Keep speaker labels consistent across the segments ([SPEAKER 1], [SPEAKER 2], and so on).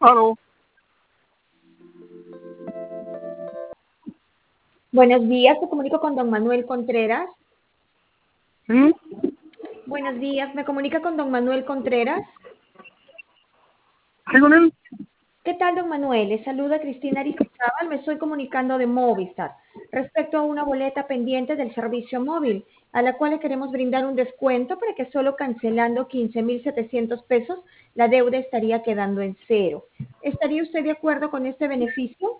[SPEAKER 1] Aló.
[SPEAKER 2] Buenos días, te comunico con don Manuel Contreras.
[SPEAKER 1] ¿Sí?
[SPEAKER 2] Buenos días, me comunica con don Manuel Contreras.
[SPEAKER 1] ¿Sí con él?
[SPEAKER 2] ¿Qué tal, don Manuel? Le saluda Cristina Aristizábal, me estoy comunicando de Movistar respecto a una boleta pendiente del servicio móvil, a la cual le queremos brindar un descuento para que solo cancelando 15.700 pesos la deuda estaría quedando en cero. ¿Estaría usted de acuerdo con este beneficio?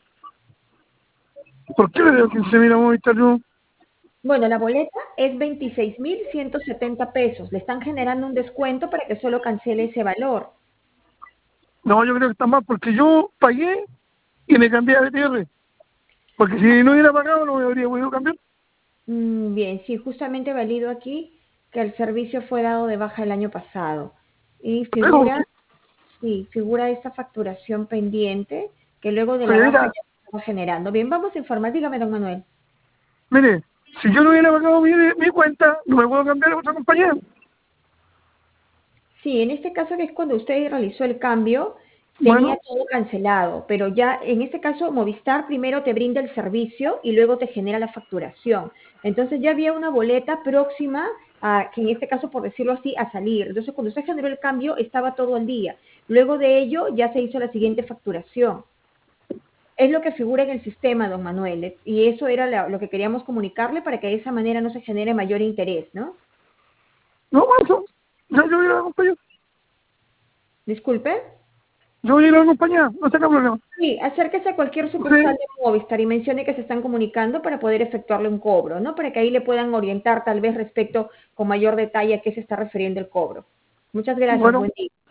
[SPEAKER 1] ¿Por qué le dio 15.000 a Movistar yo?
[SPEAKER 2] Bueno, la boleta es 26.170 pesos. Le están generando un descuento para que solo cancele ese valor.
[SPEAKER 1] No, yo creo que está mal porque yo pagué y me cambié a BTR. Porque si no hubiera pagado no me habría podido cambiar.
[SPEAKER 2] Bien, sí, justamente valido aquí que el servicio fue dado de baja el año pasado. Y
[SPEAKER 1] Pero,
[SPEAKER 2] figura esta facturación pendiente que luego de la baja
[SPEAKER 1] señorita,
[SPEAKER 2] ya se estaba generando. Bien, vamos a informar. Dígame, don Manuel.
[SPEAKER 1] mire, si yo no hubiera pagado mi cuenta, no me puedo cambiar a otra compañía.
[SPEAKER 2] Sí, en este caso que es cuando usted realizó el cambio, tenía
[SPEAKER 1] Bueno,
[SPEAKER 2] todo cancelado, pero ya en este caso Movistar primero te brinda el servicio y luego te genera la facturación. Entonces ya había una boleta próxima a, que en este caso, por decirlo así, a salir. Entonces cuando usted generó el cambio estaba todo al día. Luego de ello ya se hizo la siguiente facturación. Es lo que figura en el sistema, don Manuel, y eso era lo que queríamos comunicarle para que de esa manera no se genere mayor interés, ¿no?
[SPEAKER 1] no, eso. Yo voy a ir a la compañía.
[SPEAKER 2] Disculpe.
[SPEAKER 1] Yo voy a ir a la compañía, no tenga problema.
[SPEAKER 2] Sí, acérquese a cualquier sucursal
[SPEAKER 1] Sí,
[SPEAKER 2] de Movistar y mencione que se están comunicando para poder efectuarle un cobro, ¿no? Para que ahí le puedan orientar tal vez respecto con mayor detalle a qué se está refiriendo el cobro. Muchas gracias,
[SPEAKER 1] bueno.
[SPEAKER 2] buen día.